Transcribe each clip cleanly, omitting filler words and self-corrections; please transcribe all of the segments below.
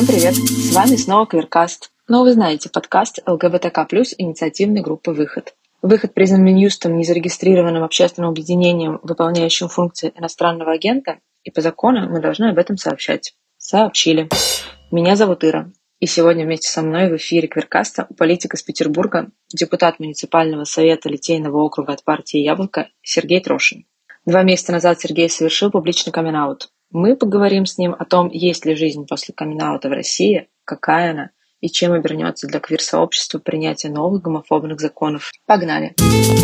Всем привет! С вами снова Квиркаст. Но вы знаете, подкаст ЛГБТК+, инициативной группы «Выход». «Выход» признан Минюстом незарегистрированным общественным объединением, выполняющим функции иностранного агента, и по закону мы должны об этом сообщать. Сообщили. Меня зовут Ира, и сегодня вместе со мной в эфире Квиркаста политик из Петербурга, депутат муниципального совета Литейного округа от партии «Яблоко» Сергей Трошин. 2 месяца назад Сергей совершил публичный камин-аут. Мы поговорим с ним о том, есть ли жизнь после камин-аута в России, какая она и чем обернется для квир-сообщества принятие новых гомофобных законов. Погнали!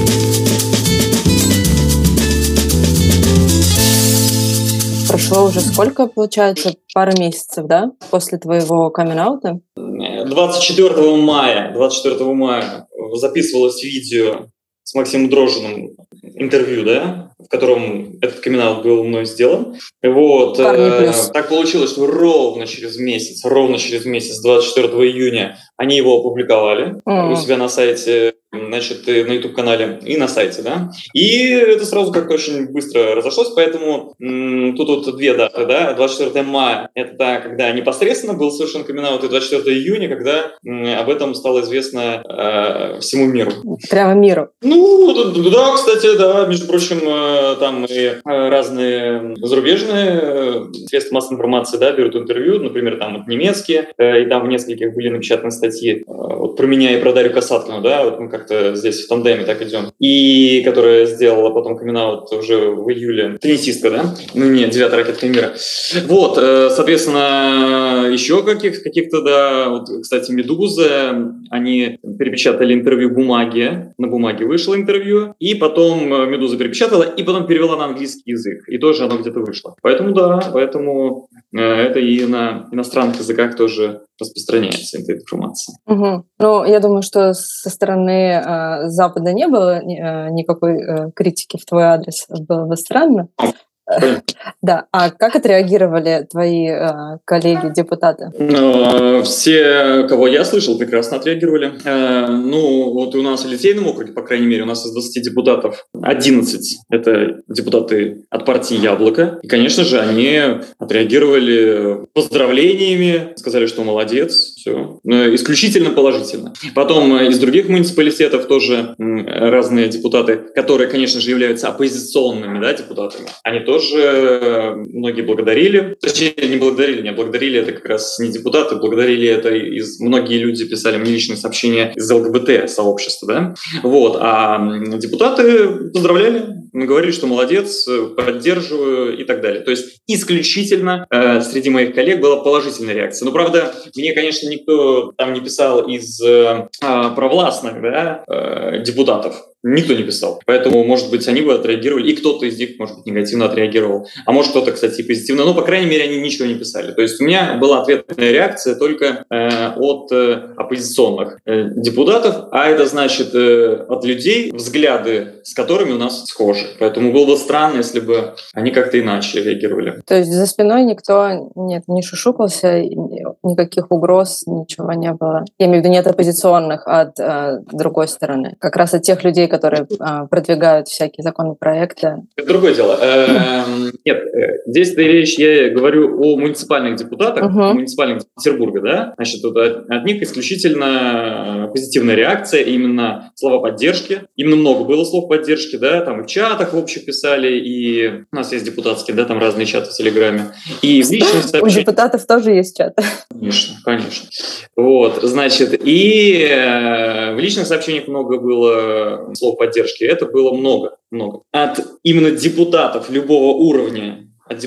Прошло уже сколько, получается, пара месяцев, да, после твоего камин-аута? 24 мая записывалось видео с Максимом Дрожжиным, интервью, да, в котором этот камин-аут был мной сделан. Вот. Так получилось, что ровно через месяц, 24 июня, они его опубликовали у себя на сайте, значит, на YouTube-канале и на сайте, да. И это сразу как-то очень быстро разошлось, поэтому тут вот 2 даты, да. 24 мая – это когда непосредственно был совершен камин-аут, и 24 июня, когда об этом стало известно всему миру. Прямо миру? Ну, да, кстати, да. Между прочим, там и разные зарубежные средства массовой информации, да, берут интервью, например, там вот немецкие, и там в нескольких были напечатаны статьи вот про меня и про Дарью Касаткину, да, вот мы как-то здесь в тандеме так идем, и которая сделала потом камин-аут уже в июле, теннисистка, да, нет, 9-я ракетка мира. Вот, соответственно, еще каких-то, да, вот, кстати, «Медуза», они перепечатали интервью «Бумаги», на «Бумаге» вышло интервью, и потом «Медуза» перепечатала, и потом перевела на английский язык, и тоже оно где-то вышло. Поэтому это и на иностранных языках тоже распространяется эта информация. Угу. Ну, я думаю, что со стороны Запада не было никакой критики в твой адрес. Было бы странно. Да, а как отреагировали твои коллеги-депутаты? Все, кого я слышал, прекрасно отреагировали. Ну, вот у нас в Литейном округе, по крайней мере, у нас из 20 депутатов 11 – это депутаты от партии «Яблоко». И, конечно же, они отреагировали поздравлениями, сказали, что молодец, все. Исключительно положительно. Потом из других муниципалитетов тоже разные депутаты, которые, конечно же, являются оппозиционными, да, депутатами, они тоже многие благодарили. Точнее, не благодарили это как раз не депутаты, благодарили это многие люди писали мне личные сообщения из ЛГБТ-сообщества, да? Вот, а депутаты поздравляли, говорили, что молодец, поддерживаю и так далее. То есть исключительно среди моих коллег была положительная реакция. Но, правда, мне, конечно, никто там не писал из провластных, да, депутатов. Никто не писал. Поэтому, может быть, они бы отреагировали, и кто-то из них, может быть, негативно отреагировал. А может, кто-то, кстати, позитивно. Но, по крайней мере, они ничего не писали. То есть у меня была ответная реакция только от оппозиционных депутатов, а это значит от людей, взгляды с которыми у нас схожи. Поэтому было бы странно, если бы они как-то иначе реагировали. То есть за спиной никто не шушукался, никаких угроз, ничего не было? Я имею в виду не от оппозиционных, а от другой стороны. Как раз от тех людей, которые продвигают всякие законопроекты. Это другое дело. Нет, здесь речь, я говорю о муниципальных депутатах, муниципальных Петербурга, да? Значит, от них исключительно позитивная реакция, именно слова поддержки. Именно много было слов поддержки, да, там и в чатах в общих писали, и у нас есть депутатские, да, там разные чаты в Телеграме. И в личных сообщениях... У депутатов тоже есть чаты. Конечно. Вот, значит, и в личных сообщениях много было слов поддержки. Это было много. От именно депутатов любого уровня,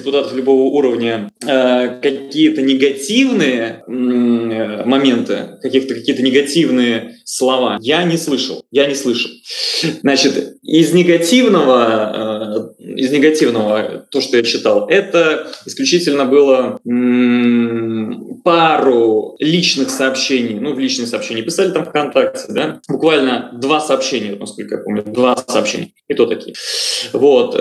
какие-то негативные моменты, какие-то негативные слова я не слышал. Значит, из негативного, то, что я читал, это исключительно было пару личных сообщений. В личные сообщения писали там ВКонтакте, да? Буквально 2 сообщения, насколько я помню, 2 сообщения. И то такие. Вот.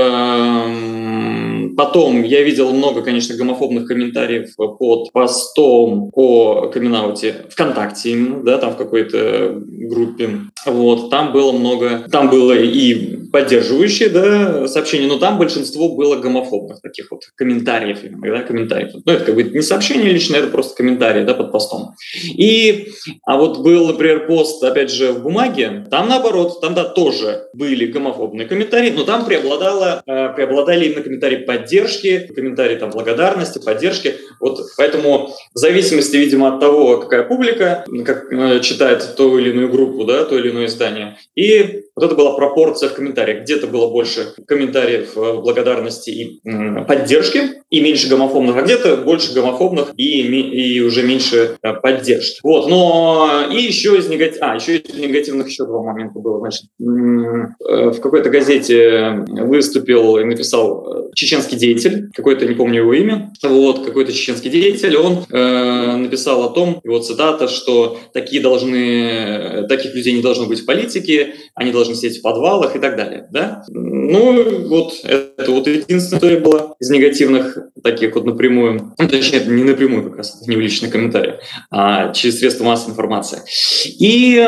Потом я видел много, конечно, гомофобных комментариев под постом о камин-ауте ВКонтакте именно, да, там в какой-то группе. Вот, там было много, там было и поддерживающие, да, сообщения, но там большинство было гомофобных таких вот комментариев, да, комментариев. Ну, это как бы не сообщение личное, это просто комментарии, да, под постом. А вот был, например, пост, опять же, в «Бумаге», там наоборот, там, да, тоже были гомофобные комментарии, но там преобладали именно комментарии поддержки, комментарии там благодарности, поддержки. Вот поэтому в зависимости, видимо, от того, какая публика, как читает ту или иную группу, да, то или иное издание, и вот это была пропорция в комментариях. Где-то было больше комментариев благодарности и поддержки, и меньше гомофобных, а где-то больше гомофобных и уже меньше поддержки. Вот, но и еще из негативных еще два момента было. Значит, в какой-то газете выступил и написал чеченский деятель, какой-то, не помню его имя, вот, какой-то чеченский деятель, он написал о том, его цитата, что таких людей не должно быть в политике, они должны сидеть в подвалах и так далее, да? Ну, вот, это вот единственная история была из негативных таких вот напрямую, ну, точнее, не напрямую как раз, не в личных комментариях, а через средства массовой информации. И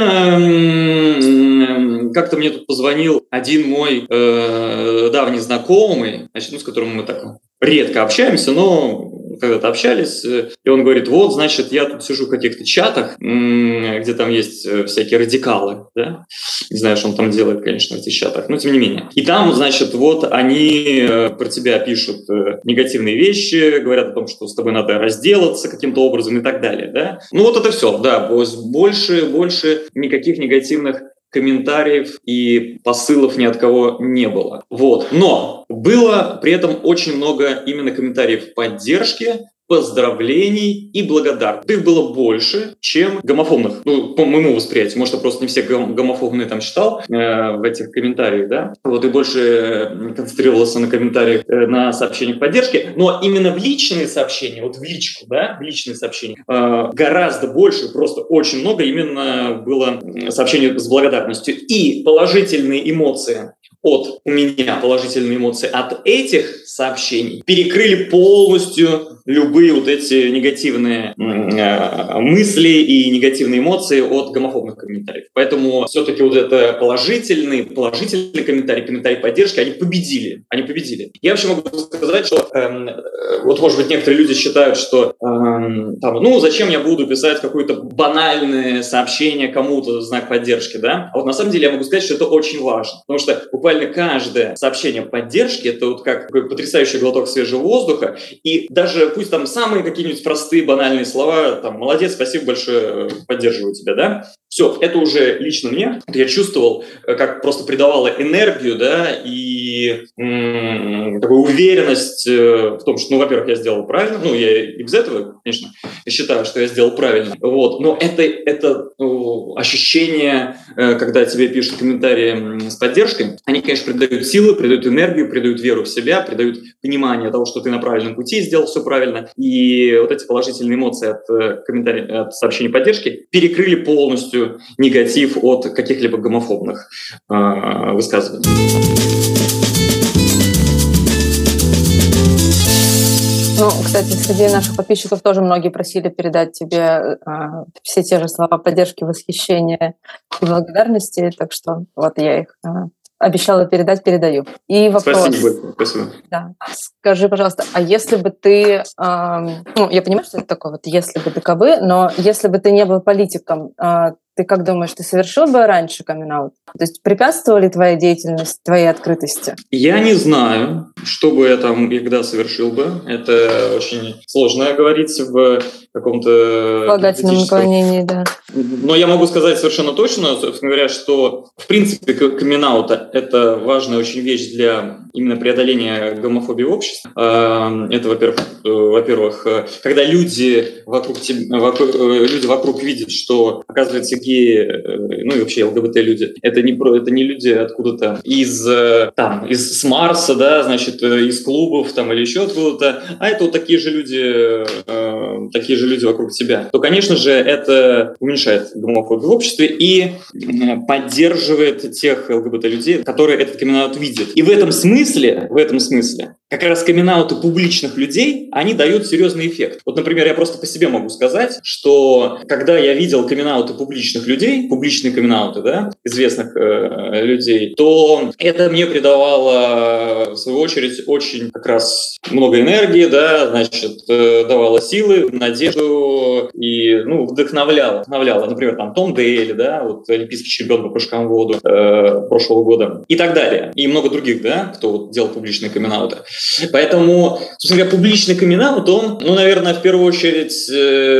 как-то мне тут позвонил один мой давний знакомый, значит, с которым мы так редко общаемся, но когда-то общались, и он говорит, вот, значит, я тут сижу в каких-то чатах, где там есть всякие радикалы, да, не знаю, что он там делает, конечно, в этих чатах, но тем не менее. И там, значит, вот они про тебя пишут негативные вещи, говорят о том, что с тобой надо разделаться каким-то образом и так далее, да. Ну вот это все, да, больше никаких негативных комментариев и посылов ни от кого не было. Вот. Но было при этом очень много именно комментариев поддержки, поздравлений и благодарности. Их было больше, чем гомофобных. Ну, по моему восприятию. Может, я просто не все гомофобные там читал в этих комментариях, да. Вот и больше концентрировался на комментариях, на сообщениях поддержки. Но именно в личные сообщения, вот в личку, да, в личные сообщения, гораздо больше, просто очень много именно было сообщений с благодарностью. И положительные эмоции от этих сообщений перекрыли полностью любые вот эти негативные мысли и негативные эмоции от гомофобных комментариев. Поэтому все-таки вот это положительные комментарии поддержки, они победили. Я вообще могу сказать, что вот, может быть, некоторые люди считают, что зачем я буду писать какое-то банальное сообщение кому-то в знак поддержки, да? А вот на самом деле я могу сказать, что это очень важно, потому что буквально каждое сообщение поддержки — это вот как такой потрясающий глоток свежего воздуха, и даже пусть там самые какие-нибудь простые банальные слова, там, молодец, спасибо большое, поддерживаю тебя, да, все, это уже лично мне, я чувствовал, как просто придавало энергию, да, и такую уверенность в том, что, во-первых, я сделал правильно, я и без этого, конечно, считаю, что я сделал правильно, вот, но это ощущение, когда тебе пишут комментарии с поддержкой, они, конечно, придают силы, придают энергию, придают веру в себя, придают понимание того, что ты на правильном пути сделал все правильно, и вот эти положительные эмоции от комментариев, от сообщений поддержки перекрыли полностью негатив от каких-либо гомофобных высказываний. Ну, кстати, среди наших подписчиков тоже многие просили передать тебе все те же слова поддержки, восхищения и благодарности, так что вот я их обещала передать, передаю. И вопрос. Спасибо. Да. Скажи, пожалуйста, а если бы ты... я понимаю, что это такое, вот если бы ДКБ, но если бы ты не был политиком, ты как думаешь, ты совершил бы раньше камин-аут? То есть препятствовали твоя деятельность, твоей открытости? Я не знаю, что бы я там и когда совершил бы. Это очень сложно говорить в каком-то... Полагательном наклонении, да. Но я могу сказать совершенно точно, собственно говоря, что в принципе камин-аут — это важная очень вещь для именно преодоления гомофобии в обществе. Это, во-первых, когда люди вокруг видят, что, оказывается, геи, и вообще ЛГБТ-люди, это не люди откуда-то из Марса, да, значит, из клубов там или еще откуда-то, а это вот такие же люди вокруг тебя, то, конечно же, это уменьшает гомофобию в обществе и поддерживает тех ЛГБТ-людей, которые этот камин-аут видят. И в этом смысле в этом смысле, как раз камин-ауты публичных людей, они дают серьезный эффект. Вот, например, я просто по себе могу сказать, что когда я видел камин-ауты публичных людей, публичные камин-ауты, да, известных людей, то это мне придавало, в свою очередь, очень как раз много энергии, да, значит, давало силы, надежду и, вдохновляло. Например, там Том Дейли, да, вот олимпийский чемпион по прыжкам в воду прошлого года и так далее. И много других, да, кто вот делал публичные камин-ауты. Поэтому, собственно говоря, публичный камин-аут, он, наверное, в первую очередь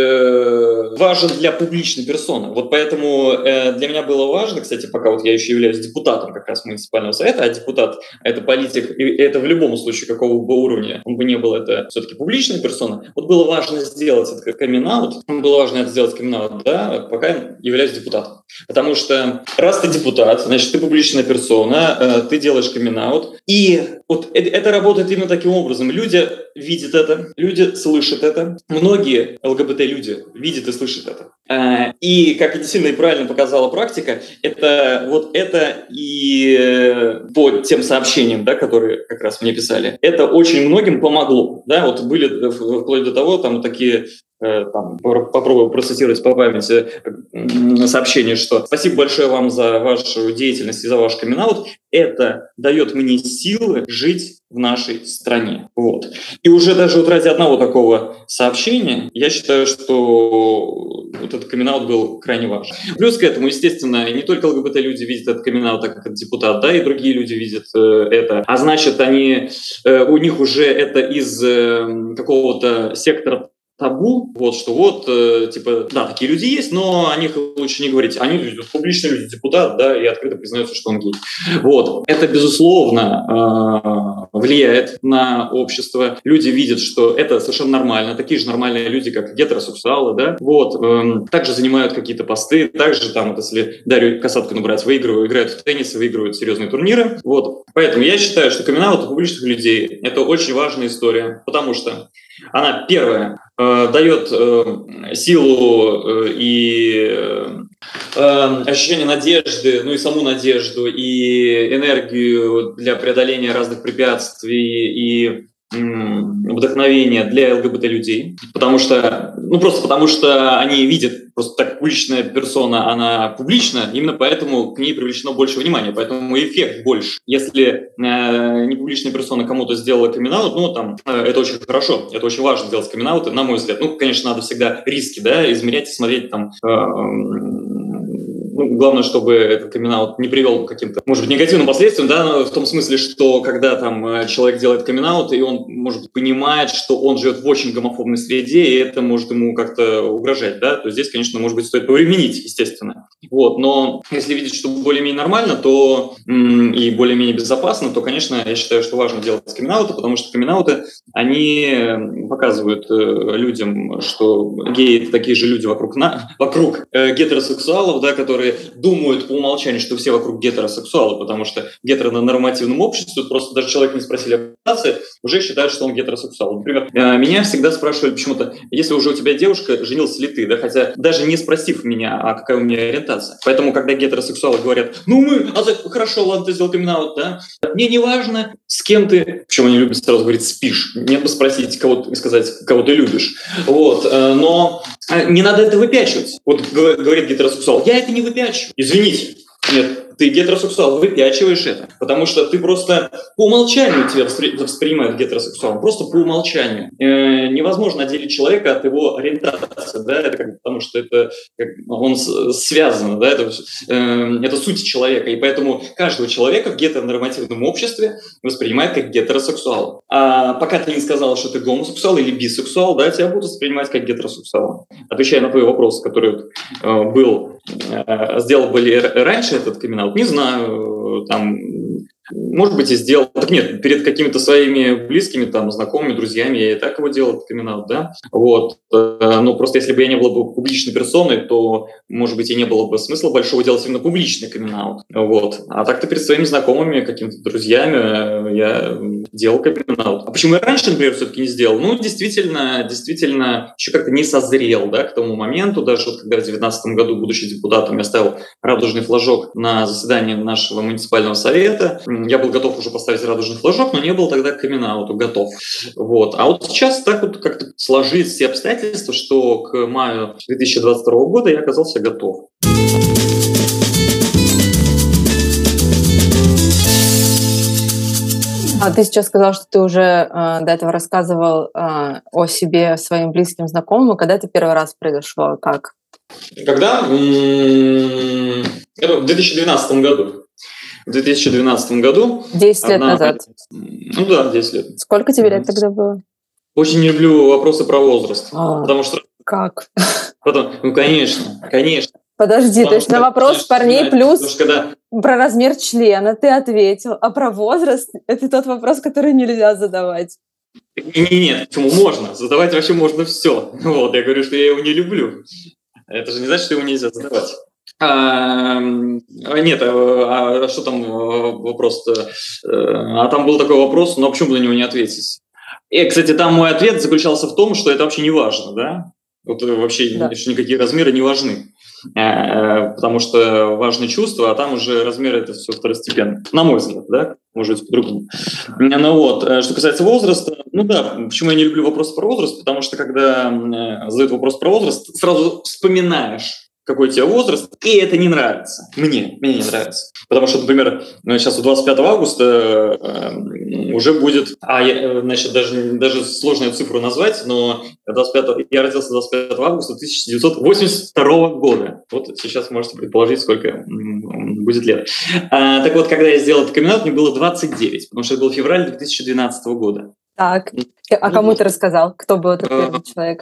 важен для публичной персоны. Вот поэтому для меня было важно, кстати, пока вот я еще являюсь депутатом как раз муниципального совета, а депутат – это политик, и это в любом случае, какого бы уровня он бы не был, это все-таки публичная персона. Вот было важно сделать этот камин-аут, да, пока я являюсь депутатом. Потому что раз ты депутат, значит, ты публичная персона, ты делаешь камин-аут, и вот это работает именно таким образом. Люди видят это, люди слышат это. Многие ЛГБТ-люди видят и слышат это. И, как действительно и правильно показала практика, это и по тем сообщениям, да, которые как раз мне писали, это очень многим помогло. Да? Вот были вплоть до того, там такие... попробую процитировать по памяти сообщение, что спасибо большое вам за вашу деятельность и за ваш камин-аут. Это дает мне силы жить в нашей стране. Вот. И уже даже вот ради одного такого сообщения я считаю, что вот этот камин-аут был крайне важен. Плюс к этому, естественно, не только ЛГБТ-люди видят этот камин-аут, так как депутат, да, и другие люди видят это. А значит, у них уже это из какого-то сектора табу, да, такие люди есть, но о них лучше не говорить. Они публичные люди, депутат, да, и открыто признаются, что он гей. Вот. Это, безусловно, влияет на общество. Люди видят, что это совершенно нормально. Такие же нормальные люди, как гетеросексуалы, да. Вот. Также занимают какие-то посты, также там, если Дарью Касаткину брать, играют в теннис, выигрывают серьезные турниры. Вот. Поэтому я считаю, что камин-аут у публичных людей – это очень важная история, потому что она, первое, дает силу и ощущение надежды, и саму надежду, и энергию для преодоления разных препятствий, и вдохновение для ЛГБТ-людей, потому что они видят, просто так публичная персона, она публична, именно поэтому к ней привлечено больше внимания, поэтому эффект больше. Если непубличная персона кому-то сделала камин-аут, это очень хорошо, это очень важно делать камин-ауты, на мой взгляд. Конечно, надо всегда риски, да, измерять и смотреть там... главное, чтобы этот камин-аут не привел к каким-то, может быть, негативным последствиям, да, в том смысле, что когда там человек делает камин-аут, и он, может быть, понимает, что он живет в очень гомофобной среде, и это может ему как-то угрожать, да, то здесь, конечно, может быть, стоит повременить, естественно. Вот, но если видеть, что более-менее нормально, то и более-менее безопасно, то, конечно, я считаю, что важно делать камин-ауты, потому что камин-ауты, они показывают людям, что геи – это такие же люди вокруг гетеросексуалов, да, которые думают по умолчанию, что все вокруг гетеросексуалы, потому что в гетеронормативном обществе просто даже человек не спросили об ориентации, уже считают, что он гетеросексуал. Например, меня всегда спрашивали почему-то, если уже у тебя девушка, женился ли ты, да, хотя даже не спросив меня, а какая у меня ориентация. Поэтому, когда гетеросексуалы говорят, хорошо, ладно, ты сделал камин-аут, да, мне не важно, с кем ты, причем они любят сразу говорить спишь, нет бы спросить, кого ты любишь, вот, но не надо это выпячивать. Вот говорит гетеросексуал, я это не выпячиваю. Извините, нет, ты гетеросексуал, выпячиваешь это, потому что ты просто по умолчанию тебя воспринимают гетеросексуалом, просто по умолчанию. Невозможно отделить человека от его ориентации, да, это потому что он связан, да, это суть человека, и поэтому каждого человека в гетеронормативном обществе воспринимают как гетеросексуала. А пока ты не сказал, что ты гомосексуал или бисексуал, да, тебя будут воспринимать как гетеросексуала. Отвечая на твой вопрос, который был, сделал бы ли раньше этот камин-аут, не знаю, там, может быть, и сделал. Так нет, перед какими-то своими близкими, там, знакомыми, друзьями я и так его делал, камин-аут, да. Вот. Но просто если бы я не был бы публичной персоной, то, может быть, и не было бы смысла большого делать именно публичный камин-аут. Вот. А так-то перед своими знакомыми, какими-то друзьями я делал камин-аут. А почему я раньше, например, все-таки не сделал? Действительно, еще как-то не созрел, да, к тому моменту. Даже вот когда в 2019 году, будучи депутатом, я ставил радужный флажок на заседании нашего муниципального совета, я был готов уже поставить радужный флажок, но не был тогда к камин-ауту готов. Вот. А вот сейчас так вот как-то сложились все обстоятельства, что к маю 2022 года я оказался готов. А ты сейчас сказал, что ты уже до этого рассказывал о себе своим близким знакомым. Когда это первый раз произошло? Как? Когда? Это в 2012 году. В 2012 году. 10 лет назад. Ну да, 10 лет. Сколько тебе лет тогда было? Очень не люблю вопросы про возраст. Потому что... Как? Ну, конечно. Подожди, то есть на вопрос парней плюс когда... про размер члена ты ответил, а про возраст — это тот вопрос, который нельзя задавать. Нет, почему можно? Задавать вообще можно все. Вот, я говорю, что я его не люблю. Это же не значит, что его нельзя задавать. Нет, а что там вопрос-то? А там был такой вопрос, но почему на него не ответить? И, кстати, там мой ответ заключался в том, что это вообще не важно, да? Вот вообще никакие размеры не важны. Потому что важны чувства, а там уже размеры — это все второстепенно. На мой взгляд, да? Может быть, по-другому. Ну вот, что касается возраста, ну да, почему я не люблю вопросы про возраст? Потому что когда задают вопрос про возраст, сразу вспоминаешь, какой у тебя возраст, и это не нравится. Мне не нравится. Потому что, например, сейчас 25 августа уже будет, значит, даже сложно эту цифру назвать, но я родился 25 августа 1982 года. Вот сейчас можете предположить, сколько будет лет. Так вот, когда я сделал этот камин-аут, мне было 29, потому что это был февраль 2012 года. Так, а кому ты рассказал? Кто был этот первый человек?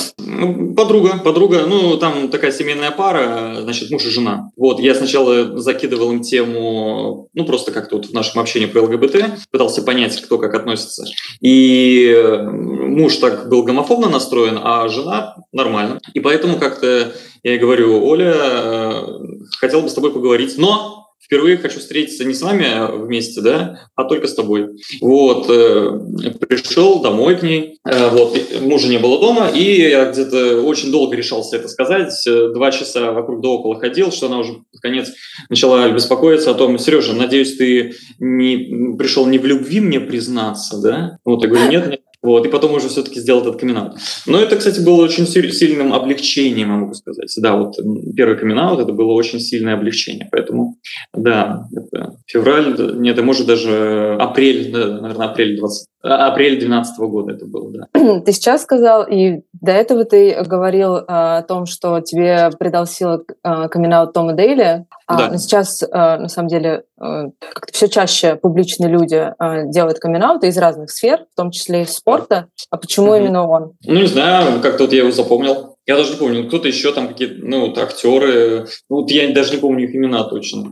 Подруга, ну, там такая семейная пара, значит, муж и жена. Вот, я сначала закидывал им тему, ну, просто как-то вот в нашем общении про ЛГБТ, пытался понять, кто как относится. И муж так был гомофобно настроен, а жена нормально. И поэтому как-то я ей говорю: Оля, хотел бы с тобой поговорить, но впервые хочу встретиться не с вами вместе, да, а только с тобой. Вот, пришел домой к ней, вот, мужа не было дома, и я где-то очень долго решался это сказать, 2 часа вокруг да около ходил, что она уже, наконец, начала беспокоиться о том: Сережа, надеюсь, ты не пришел не в любви мне признаться, да? Вот, я говорю: нет. Вот, и потом уже все-таки сделал этот камин-аут. Но это, кстати, было очень сильным облегчением, я могу сказать. Да, вот первый камин-аут — это было очень сильное облегчение. Поэтому, да, это февраль, нет, это может даже апрель, да, наверное, апрель 2012 года это было, да. Ты сейчас сказал, и до этого ты говорил о том, что тебе придал силу камин-аут Тома Дейли. Да. Но сейчас, на самом деле, как-то все чаще публичные люди делают камин-ауты из разных сфер, в том числе и спорта. А почему именно он? Ну, не знаю, как-то вот я его запомнил. Я даже не помню, кто-то еще там какие-то, ну, вот актеры, вот я даже не помню их имена точно.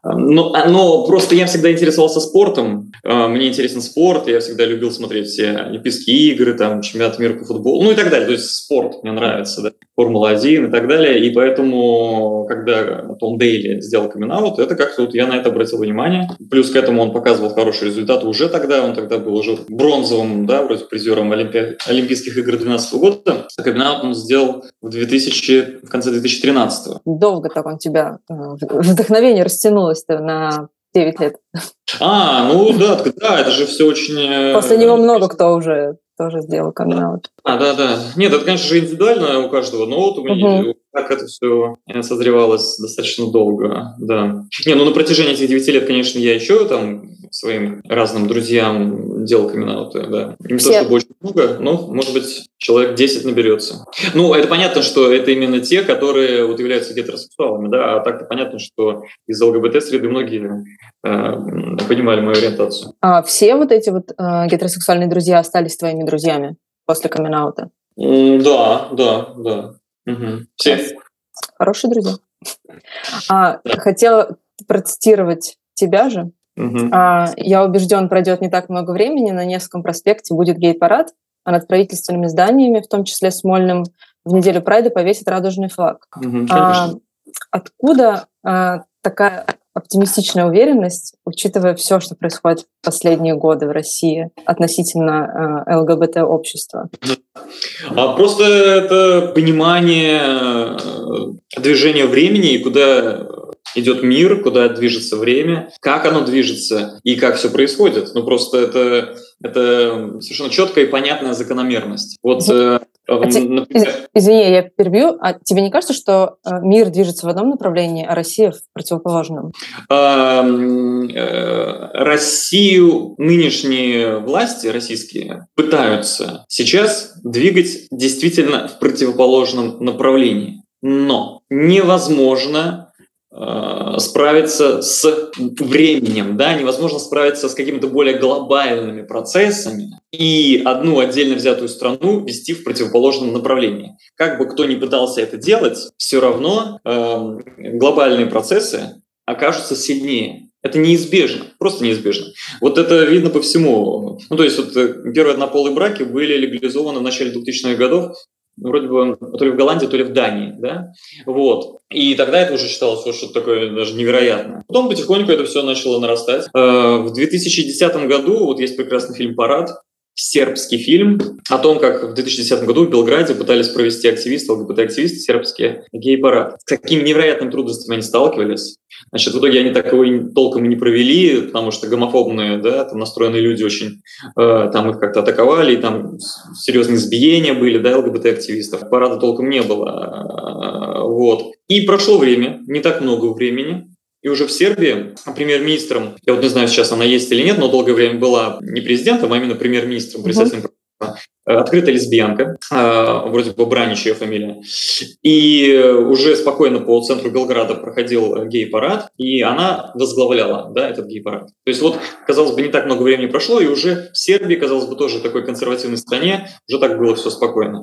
Но просто я всегда интересовался спортом, мне интересен спорт, я всегда любил смотреть все Олимпийские игры, там, чемпионат мира по футболу, ну и так далее. То есть спорт мне нравится, да, Формула-1 и так далее. И поэтому, когда Том Дейли сделал камин-аут, это как-то вот я на это обратил внимание. Плюс к этому он показывал хорошие результаты уже тогда, он тогда был уже бронзовым, да, вроде призером Олимпийских игр 2012 года. Камин-аут он сделал в конце 2013-го. Долго так он тебя вдохновение растянулось-то на 9 лет. Ну да, это же все очень... После него много кто уже тоже сделал камин-аут. Да. Нет, это, конечно же, индивидуально у каждого, но вот у меня так это все созревалось достаточно долго, да. На протяжении этих 9 лет, конечно, я еще там своим разным друзьям делал камин-ауты, да. Не то, чтобы очень много, но, может быть, человек 10 наберется. Это понятно, что это именно те, которые вот являются гетеросексуалами, да, а так-то понятно, что из ЛГБТ-среды многие понимали мою ориентацию. А все вот эти вот гетеросексуальные друзья остались твоими друзьями после камин-аута? Да. Все. Хорошие друзья. Хотела процитировать тебя же. Я убежден, пройдет не так много времени, на Невском проспекте будет гей-парад, а над правительственными зданиями, в том числе Смольным, в неделю Прайда повесит радужный флаг. Откуда такая оптимистичная уверенность, учитывая все, что происходит в последние годы в России относительно ЛГБТ-общества? Просто это понимание движения времени и куда идет мир, куда движется время, как оно движется и как все происходит. Ну, просто это совершенно четкая и понятная закономерность. Вот, например... Извини, я перебью. А тебе не кажется, что мир движется в одном направлении, а Россия в противоположном? Россию нынешние власти российские пытаются сейчас двигать действительно в противоположном направлении. Но невозможно справиться с временем, да, невозможно справиться с какими-то более глобальными процессами и одну отдельно взятую страну вести в противоположном направлении. Как бы кто ни пытался это делать, все равно глобальные процессы окажутся сильнее. Это неизбежно, просто неизбежно. Вот это видно по всему. Ну, то есть вот первые однополые браки были легализованы в начале 2000-х годов, вроде бы то ли в Голландии, то ли в Дании, да, вот. И тогда это уже считалось что-то такое даже невероятное. Потом потихоньку это все начало нарастать. В 2010 году, вот есть прекрасный фильм «Парад», сербский фильм о том, как в 2010 году в Белграде пытались провести активисты, ЛГБТ-активисты, сербские гей-парад. С какими невероятными трудностями они сталкивались. Значит, в итоге они так его толком и не провели, потому что гомофобные, да, там настроенные люди очень, там их как-то атаковали, и там серьезные избиения были, да, ЛГБТ-активистов. Парада толком не было. Вот. И прошло время, не так много времени, и уже в Сербии премьер-министром, я вот не знаю, сейчас она есть или нет, но долгое время была не президентом, а именно премьер-министром, председателем открытая лесбиянка, вроде бы Бранич ее фамилия, и уже спокойно по центру Белграда проходил гей-парад, и она возглавляла, да, этот гей-парад. То есть вот, казалось бы, не так много времени прошло, и уже в Сербии, казалось бы, тоже такой консервативной стране, уже так было все спокойно.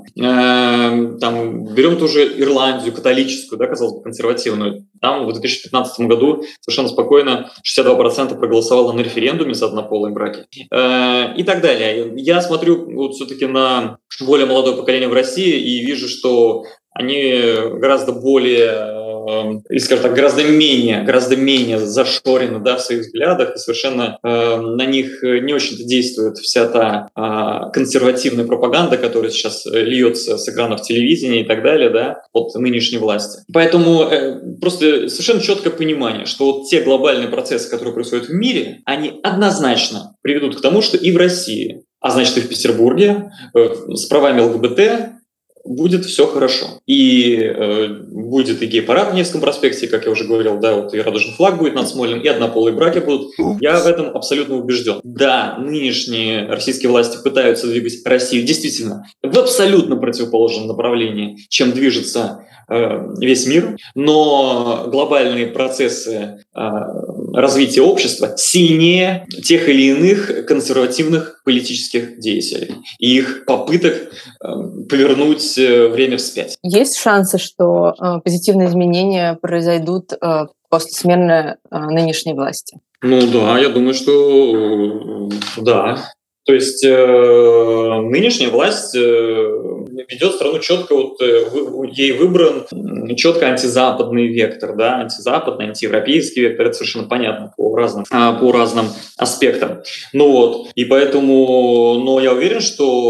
Там берем ту же Ирландию, католическую, да, казалось бы, консервативную. Там в 2015 году совершенно спокойно 62% проголосовало на референдуме за однополые браки. И так далее. Я смотрю вот все-таки на более молодое поколение в России и вижу, что они гораздо более, или, скажем так, гораздо менее зашорены, да, в своих взглядах, и совершенно на них не очень-то действует вся та консервативная пропаганда, которая сейчас льется с экранов телевидения и так далее, да, от нынешней власти. Поэтому просто совершенно четкое понимание, что вот те глобальные процессы, которые происходят в мире, они однозначно приведут к тому, что и в России, а значит и в Петербурге, с правами ЛГБТ будет все хорошо. И будет и гей-парад в Невском проспекте, как я уже говорил, да, вот и радужный флаг будет над Смольным, и однополые браки будут. Я в этом абсолютно убежден. Да, нынешние российские власти пытаются двигать Россию действительно в абсолютно противоположном направлении, чем движется весь мир, но глобальные процессы развития общества сильнее тех или иных консервативных политических деятелей и их попыток повернуть время вспять. Есть шансы, что позитивные изменения произойдут после смены нынешней власти? Ну да, я думаю, что да. То есть нынешняя власть ведет страну четко, вот ей выбран четко антизападный вектор, да, антизападный, антиевропейский вектор, это совершенно понятно по разным аспектам. Ну вот, и поэтому, но я уверен,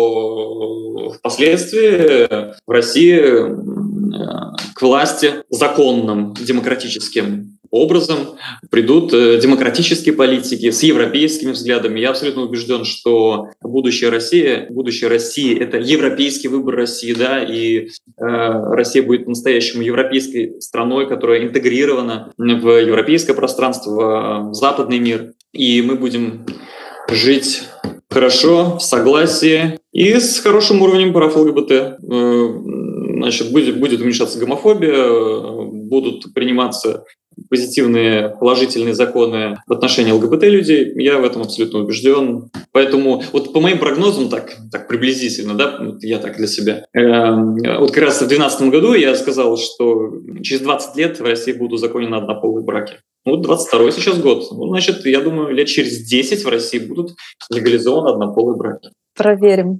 что впоследствии в России к власти законным демократическим образом придут демократические политики с европейскими взглядами. Я абсолютно убежден, что будущее России — это европейский выбор России, да, и Россия будет по-настоящему европейской страной, которая интегрирована в европейское пространство, в западный мир, и мы будем жить хорошо, в согласии и с хорошим уровнем прав ЛГБТ. Значит, будет уменьшаться гомофобия, будут приниматься позитивные, положительные законы в отношении ЛГБТ-людей. Я в этом абсолютно убежден. Поэтому вот по моим прогнозам, так приблизительно, да, я так для себя, вот как раз в 2012 году я сказал, что через 20 лет в России будут узаконены однополые браки. Вот 22-й сейчас год. Ну, значит, я думаю, лет через 10 в России будут легализованы однополые браки. Проверим.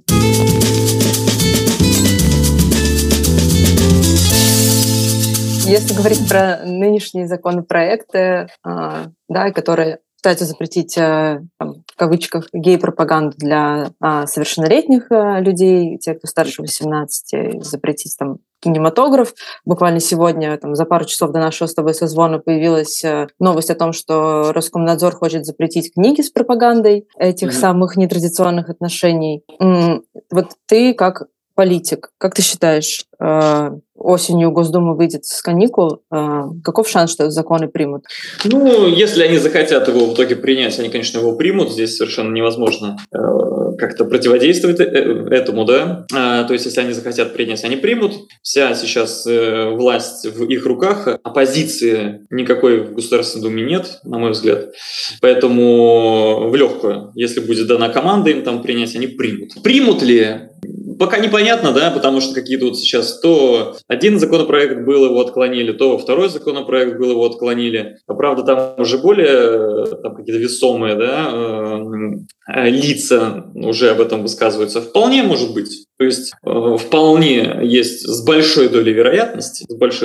Если говорить про нынешние законопроекты, да, которые пытаются запретить кавычках, гей-пропаганду для совершеннолетних людей, тех, кто старше 18, запретить там кинематограф. Буквально сегодня, там, за пару часов до нашего с тобой созвона появилась новость о том, что Роскомнадзор хочет запретить книги с пропагандой этих самых нетрадиционных отношений. Вот ты как политик, как ты считаешь, осенью Госдума выйдет с каникул, каков шанс, что законы примут? Ну, если они захотят его в итоге принять, они, конечно, его примут. Здесь совершенно невозможно как-то противодействовать этому, да. То есть, если они захотят принять, они примут. Вся сейчас власть в их руках. Оппозиции никакой в Государственной Думе нет, на мой взгляд. Поэтому в легкую. Если будет дана команда им там принять, они примут. Примут ли? Пока непонятно, да, потому что какие-то вот сейчас то один законопроект был, его отклонили, то второй законопроект был, его отклонили. А правда, там уже более там какие-то весомые, да, лица уже об этом высказываются. Вполне может быть. То есть вполне есть с большой долей вероятности,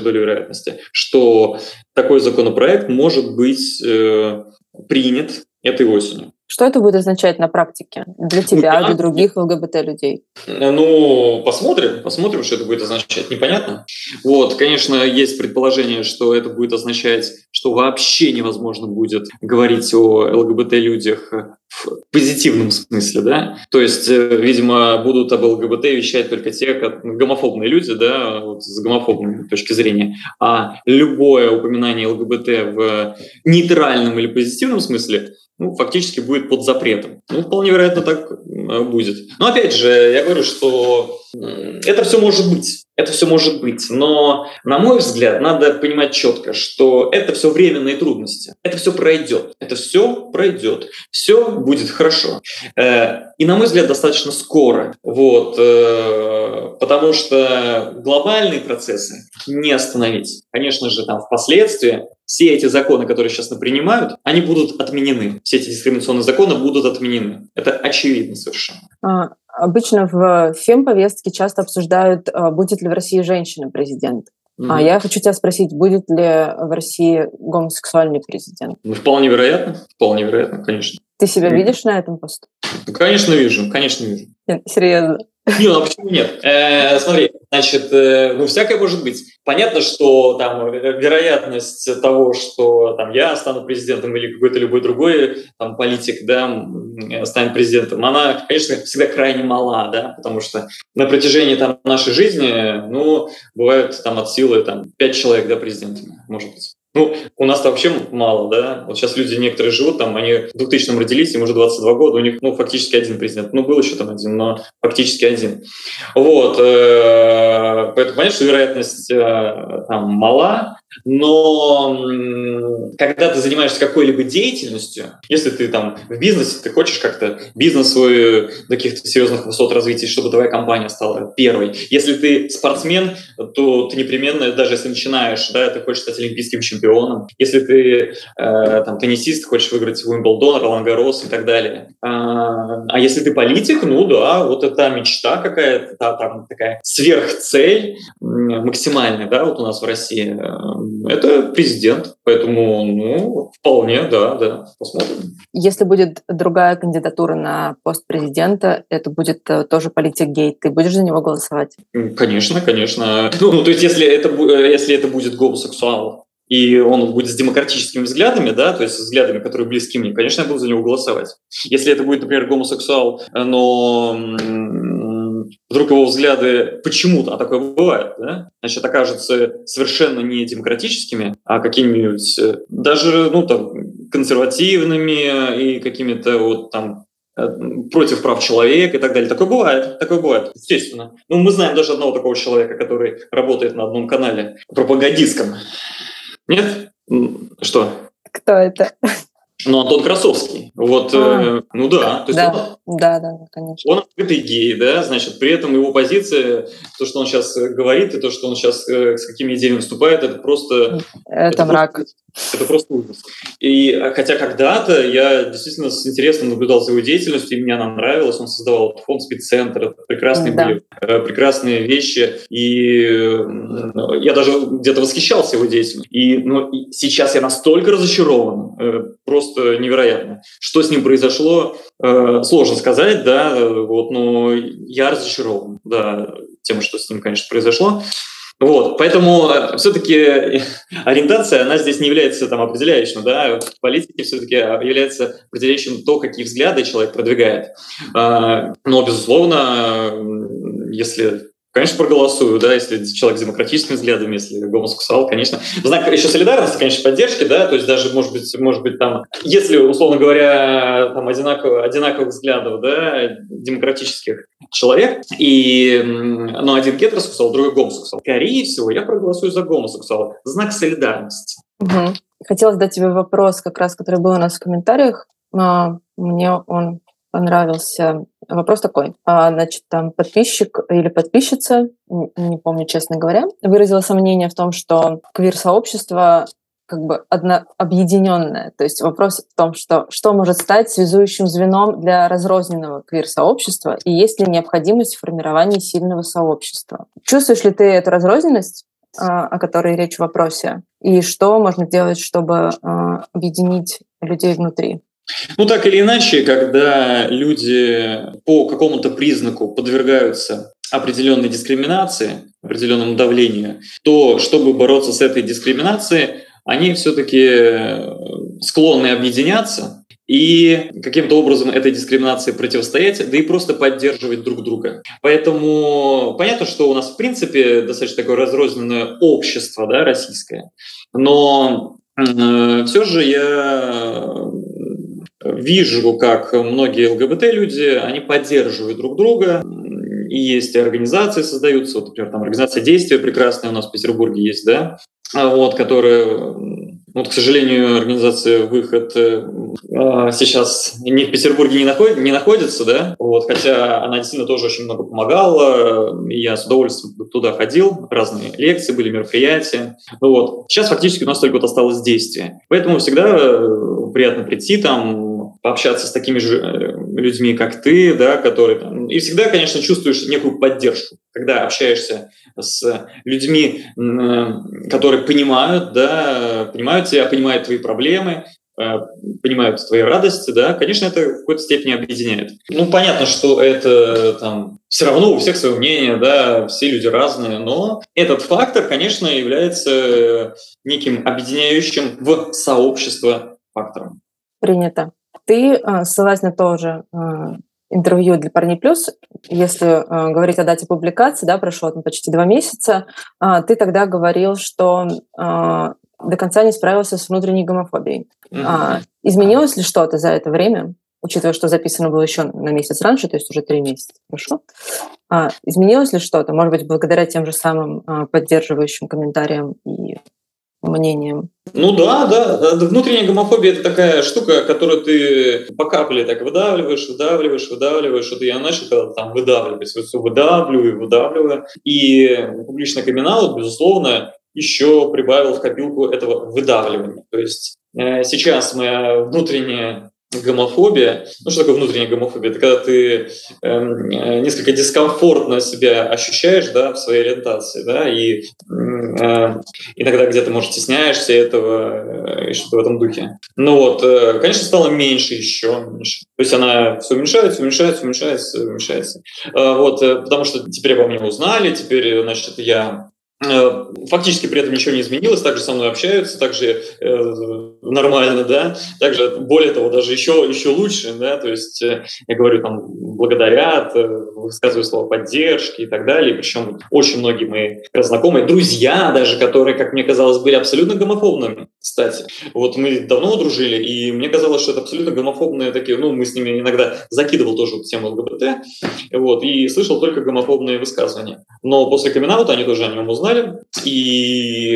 что такой законопроект может быть принят этой осенью. Что это будет означать на практике для тебя, для других ЛГБТ-людей? Ну, посмотрим, что это будет означать. Непонятно. Вот, конечно, есть предположение, что это будет означать, что вообще невозможно будет говорить о ЛГБТ-людях в позитивном смысле, да. То есть, видимо, будут об ЛГБТ вещать только те гомофобные люди, да, вот, с гомофобной точки зрения. А любое упоминание ЛГБТ в нейтральном или позитивном смысле фактически будет под запретом. Вполне вероятно, так будет. Но опять же, я говорю, что это все может быть. Но, на мой взгляд, надо понимать четко, что это все временные трудности. Это все пройдет. Все будет хорошо. И, на мой взгляд, достаточно скоро. Вот, потому что глобальные процессы не остановить. Конечно же, там впоследствии все эти законы, которые сейчас принимают, они будут отменены. Все эти дискриминационные законы будут отменены. Это очевидно совершенно. Обычно в фемповестке часто обсуждают, будет ли в России женщина-президент. Я хочу тебя спросить, будет ли в России гомосексуальный президент? Вполне вероятно, конечно. Ты себя видишь на этом посту? Конечно, вижу. Нет, серьезно? А почему нет? Смотри, значит, всякое может быть. Понятно, что там вероятность того, что там я стану президентом или какой-то любой другой там политик, да, станет президентом, она, конечно, всегда крайне мала, да, потому что на протяжении там нашей жизни, бывает там от силы там 5 человек, да, президентами, может быть. У нас-то вообще мало, да. Вот сейчас люди некоторые живут, там, они в 2000-м родились, им уже 22 года, у них, фактически один президент. Был еще там один, но фактически один. Вот. Поэтому понятно, что вероятность там мала, но когда ты занимаешься какой-либо деятельностью, если ты там в бизнесе, ты хочешь как-то бизнес свой до каких-то серьезных высот развить, чтобы твоя компания стала первой. Если ты спортсмен, то ты непременно, даже если начинаешь, да, ты хочешь стать олимпийским чемпионом. Если ты там теннисист, хочешь выиграть Уимблдон, Ролан-Гаррос и так далее. А если ты политик, да, вот это мечта какая-то, там такая сверхцель максимальная, да, вот у нас в России. Это президент, поэтому, вполне, да, посмотрим. Если будет другая кандидатура на пост президента, это будет тоже политик-гей, ты будешь за него голосовать? Конечно. То есть, если это будет гомосексуал, и он будет с демократическими взглядами, да, то есть взглядами, которые близки мне, конечно, я буду за него голосовать. Если это будет, например, гомосексуал, но вдруг его взгляды почему-то, а такое бывает, да, значит, окажутся совершенно не демократическими, а какими-нибудь даже, консервативными и какими-то вот там против прав человека и так далее. Такое бывает, естественно. Мы знаем даже одного такого человека, который работает на одном канале пропагандистском. Нет? Что? Кто это? Антон Красовский. Вот, да. То есть да, конечно. Он открытый гей, да, значит, при этом его позиция, то, что он сейчас говорит, и то, что он сейчас с какими идеями выступает, это просто... Это мрак. Это просто ужас. И хотя когда-то я действительно с интересом наблюдал за его деятельностью, и мне она нравилась, он создавал фонд спеццентр, были прекрасные вещи, и я даже где-то восхищался его деятельностью. И сейчас я настолько разочарован, просто просто невероятно. Что с ним произошло, сложно сказать, да, вот, но я разочарован, да, тем, что с ним, конечно, произошло. Вот, поэтому все-таки ориентация, она здесь не является там определяющим, да, в политике все-таки является определяющим то, какие взгляды человек продвигает. Но, безусловно, если, конечно, проголосую, да, если человек с демократическим взглядом, если гомосексуал, конечно. В знак еще солидарности, конечно, поддержки, да, то есть даже, может быть, там, если, условно говоря, там одинаковых взглядов, да, демократических человек, но один гетеросексуал, другой гомосексуал, скорее всего, я проголосую за гомосексуала. Знак солидарности. Угу. Хотела задать тебе вопрос, как раз, который был у нас в комментариях. Мне он понравился. Вопрос такой. Значит, там подписчик или подписчица, не помню, честно говоря, выразила сомнение в том, что квир-сообщество как бы объединенное. То есть вопрос в том, что может стать связующим звеном для разрозненного квир-сообщества, и есть ли необходимость в формировании сильного сообщества. Чувствуешь ли ты эту разрозненность, о которой речь в вопросе, и что можно делать, чтобы объединить людей внутри? Ну, так или иначе, когда люди по какому-то признаку подвергаются определенной дискриминации, определенному давлению, то, чтобы бороться с этой дискриминацией, они все-таки склонны объединяться и каким-то образом этой дискриминации противостоять, да и просто поддерживать друг друга. Поэтому понятно, что у нас в принципе достаточно такое разрозненное общество, да, российское, но все же я вижу, как многие ЛГБТ-люди, они поддерживают друг друга, и есть организации создаются, вот, например, там организация «Действия» прекрасная у нас в Петербурге есть, да, вот, которая, вот, к сожалению, организация «Выход» сейчас не в Петербурге не находится, да, вот, хотя она действительно тоже очень много помогала, и я с удовольствием туда ходил, разные лекции были, мероприятия, вот. Сейчас фактически у нас только вот осталось «Действие», поэтому всегда приятно прийти там, пообщаться с такими же людьми, как ты, да, которые там, и всегда, конечно, чувствуешь некую поддержку, когда общаешься с людьми, которые понимают, да, понимают тебя, понимают твои проблемы, понимают твои радости, да, конечно, это в какой-то степени объединяет. Ну, понятно, что это там все равно у всех свое мнение, да, все люди разные, но этот фактор, конечно, является неким объединяющим в сообщество фактором. Принято. Ты ссылалась на то же интервью для «Парней плюс». Если говорить о дате публикации, да, прошло там почти 2 месяца, ты тогда говорил, что до конца не справился с внутренней гомофобией. Изменилось ли что-то за это время, учитывая, что записано было еще на месяц раньше, то есть уже 3 месяца прошло? Изменилось ли что-то, может быть, благодаря тем же самым поддерживающим комментариям и мнением? Ну да, внутренняя гомофобия – это такая штука, которую ты по капле так выдавливаешь, вот я начал когда-то там выдавливать, все выдавливаю, и публичный камин-аут, безусловно, еще прибавил в копилку этого выдавливания. То есть сейчас моя внутренняя гомофобия. Ну, что такое внутренняя гомофобия? Это когда ты несколько дискомфортно себя ощущаешь, да, в своей ориентации, да, и иногда где-то, может, стесняешься этого и что-то в этом духе. Ну вот, конечно, стало меньше, еще меньше. То есть она все уменьшается. Вот, потому что теперь обо мне узнали, теперь, значит, я фактически при этом ничего не изменилось, также со мной общаются, также нормально, да, также, более того, даже еще лучше, да, то есть я говорю, там, благодарят, высказываю слова поддержки и так далее, причем очень многие мои знакомые, друзья даже, которые, как мне казалось, были абсолютно гомофобными, кстати, вот мы давно дружили, и мне казалось, что это абсолютно гомофобные такие, ну, мы с ними иногда закидывал тоже тему ЛГБТ, вот, и слышал только гомофобные высказывания, но после камин-аута они тоже о нем узнали, и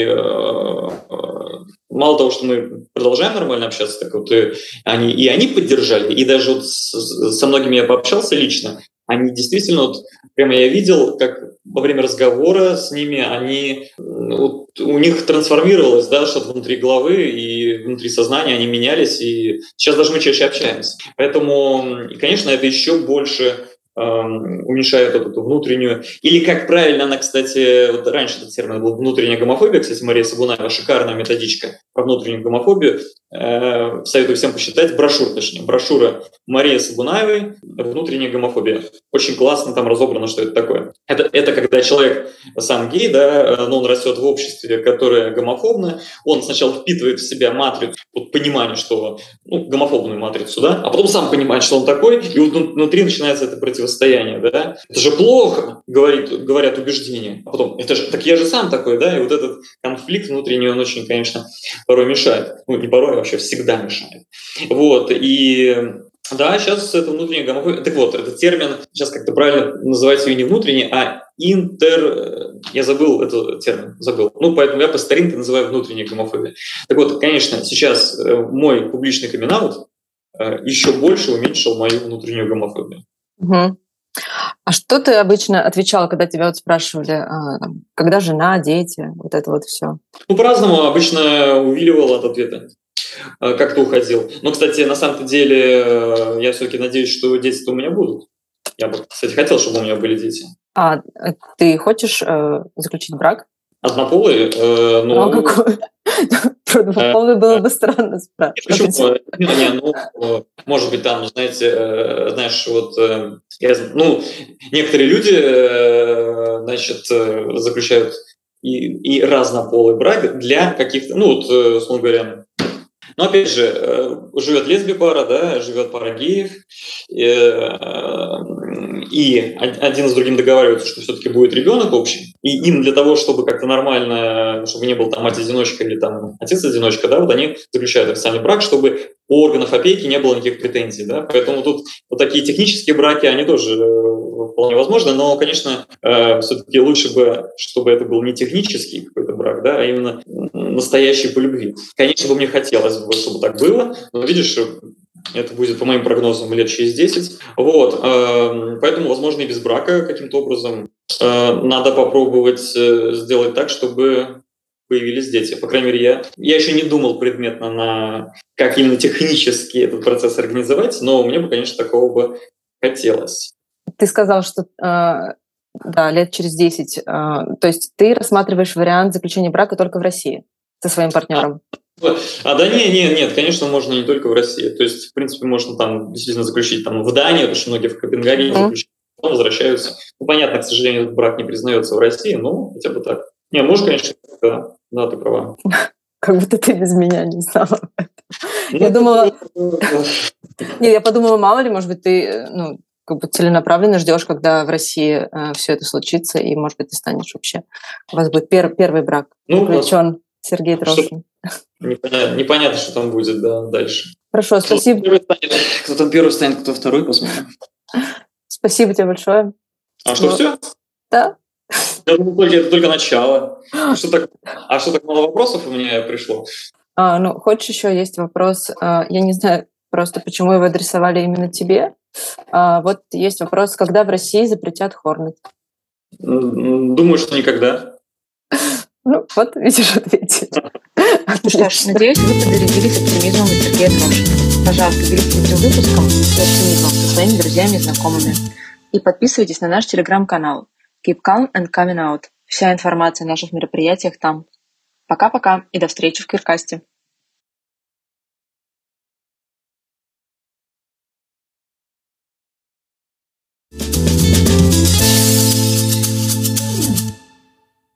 мало того, что мы продолжаем нормально общаться, так вот они поддержали, и даже вот со многими я пообщался лично, они действительно, вот, прямо я видел, как во время разговора с ними вот, у них трансформировалось, да, что-то внутри головы и внутри сознания, они менялись, и сейчас даже мы чаще общаемся. Поэтому, конечно, это еще больше уменьшают эту внутреннюю... Или как правильно она, кстати, вот раньше этот термин был внутренняя гомофобия, кстати, Мария Сабунаева, шикарная методичка про внутреннюю гомофобию. Советую всем почитать, брошюра Марии Сабунаевой «Внутренняя гомофобия». Очень классно там разобрано, что это такое. Это когда человек сам гей, да, но он растет в обществе, которое гомофобное, он сначала впитывает в себя матрицу, вот понимание, что, гомофобную матрицу, да, а потом сам понимает, что он такой, и вот внутри начинается это противостояние, да. Это же плохо, говорят убеждения. А потом, так я же сам такой, да, и вот этот конфликт внутренний, он очень, конечно, порой мешает. Не порой, а вообще всегда мешает. Вот, и да, сейчас это внутренняя гомофобия. Так вот, этот термин, сейчас как-то правильно называется ее не внутренний, а я забыл этот термин, поэтому я по старинке называю внутренняя гомофобия. Так вот, конечно, сейчас мой публичный камин-аут еще больше уменьшил мою внутреннюю гомофобию. Угу. А что ты обычно отвечала, когда тебя вот спрашивали, когда жена, дети, вот это вот все? По-разному, обычно увиливал от ответа. Как-то уходил. Но, кстати, на самом-то деле, я все-таки надеюсь, что дети-то у меня будут. Я бы, кстати, хотел, чтобы у меня были дети. А ты хочешь заключить брак? Однополый? Какой? Про двуполый было бы странно спрашивать. Почему? Может быть, там, знаете, некоторые люди, заключают и разнополый брак для каких-то, условно говоря, но опять же, живет лесби-пара, да, живет пара геев, и один с другим договариваются, что все-таки будет ребенок общий, и им для того, чтобы как-то нормально, чтобы не был там мать-одиночка или там отец-одиночка, да, вот они заключают официальный брак, чтобы у органов опеки не было никаких претензий, да, поэтому тут вот такие технические браки, они тоже вполне возможны, но, конечно, все-таки лучше бы, чтобы это был не технический какой-то брак, да, а именно настоящий по любви. Конечно бы мне хотелось бы, чтобы так было, но, видишь, это будет, по моим прогнозам, лет через 10. Вот. Поэтому, возможно, и без брака каким-то образом надо попробовать сделать так, чтобы появились дети. По крайней мере, я еще не думал предметно на как именно технически этот процесс организовать, но мне бы, конечно, такого бы хотелось. Ты сказал, что лет через 10. То есть ты рассматриваешь вариант заключения брака только в России со своим партнером? Нет, конечно, можно не только в России. То есть, в принципе, можно там действительно заключить там в Дании, потому что многие в Копенгагене заключают, потом возвращаются. Понятно, к сожалению, этот брак не признается в России, но хотя бы так. Может, конечно, да, ты права. Как будто ты без меня не знала. Я думала... Я подумала, мало ли, может быть, ты целенаправленно ждешь, когда в России все это случится, и, может быть, ты станешь вообще... У вас будет первый брак заключен. Сергей Трошин. Непонятно, что там будет, да, дальше. Хорошо, спасибо. Кто там первый станет, кто второй, посмотрим. Спасибо тебе большое. Что, все? Да. Я думаю, это только начало. Что так мало вопросов у меня пришло? Хочешь, еще есть вопрос. Я не знаю просто, почему его адресовали именно тебе. Вот есть вопрос, когда в России запретят Хорнет? Думаю, что никогда. Вот, видишь, ответил. Ну что ж, надеюсь, вы подзарядились оптимизмом от Сергея Трошина. Пожалуйста, делитесь этим выпуском и оптимизмом со своими друзьями и знакомыми. И подписывайтесь на наш телеграм-канал Keep Calm and Coming Out. Вся информация о наших мероприятиях там. Пока-пока и до встречи в Квиркасте.